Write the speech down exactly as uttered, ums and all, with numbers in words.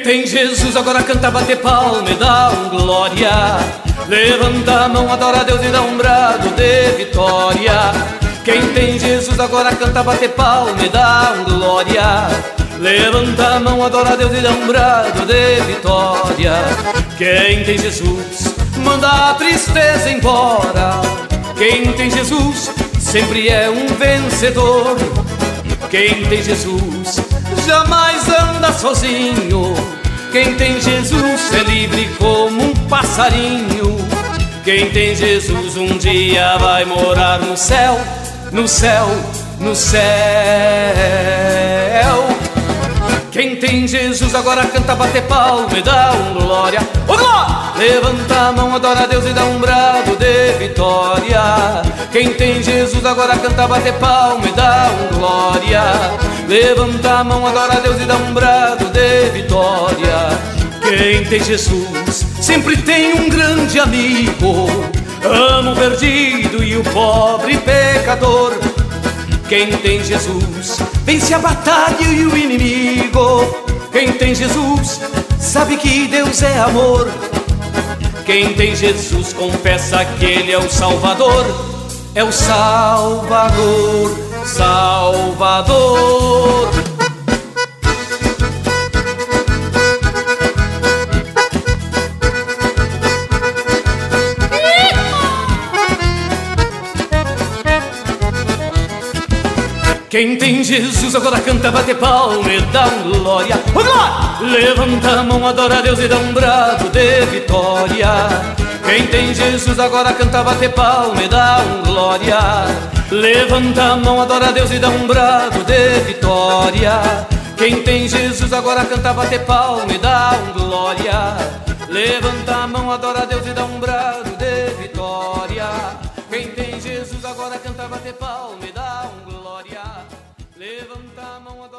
tem Jesus agora canta, bate palma e dá um glória. Levanta a mão, adora a Deus e dá um brado de vitória. Quem tem Jesus agora canta, bate palma e dá um glória. Levanta a mão, adora a Deus e dá um brado de vitória. Quem tem Jesus manda a tristeza embora. Quem tem Jesus sempre é um vencedor. Quem tem Jesus jamais anda sozinho. Quem tem Jesus é livre como um passarinho. Quem tem Jesus um dia vai morar no céu, no céu, no céu. Quem tem Jesus agora canta, bate palma e dá um glória. Ô glória! Levanta a mão, adora a Deus e dá um brado de vitória. Quem tem Jesus agora canta, bate palma e dá um glória. Levanta a mão, adora a Deus e dá um brado de vitória. Quem tem Jesus sempre tem um grande amigo. Ama o perdido e o pobre pecador. Quem tem Jesus vence a batalha e o inimigo. Quem tem Jesus sabe que Deus é amor. Quem tem Jesus confessa que Ele é o Salvador. É o Salvador, Salvador. Quem tem Jesus agora canta, bate palma e dá um glória. Oh, glória! Levanta a mão, adora a Deus e dá um brado de vitória. Quem tem Jesus agora canta, bate palma e dá um glória. Levanta a mão, adora a Deus e dá um brado de vitória. Quem tem Jesus agora canta, bate palma e dá um glória. Levanta a mão, adora a Deus e dá um brado de vitória. Quem tem Jesus agora canta, bate palma e dá um glória. Levanta a mão, adora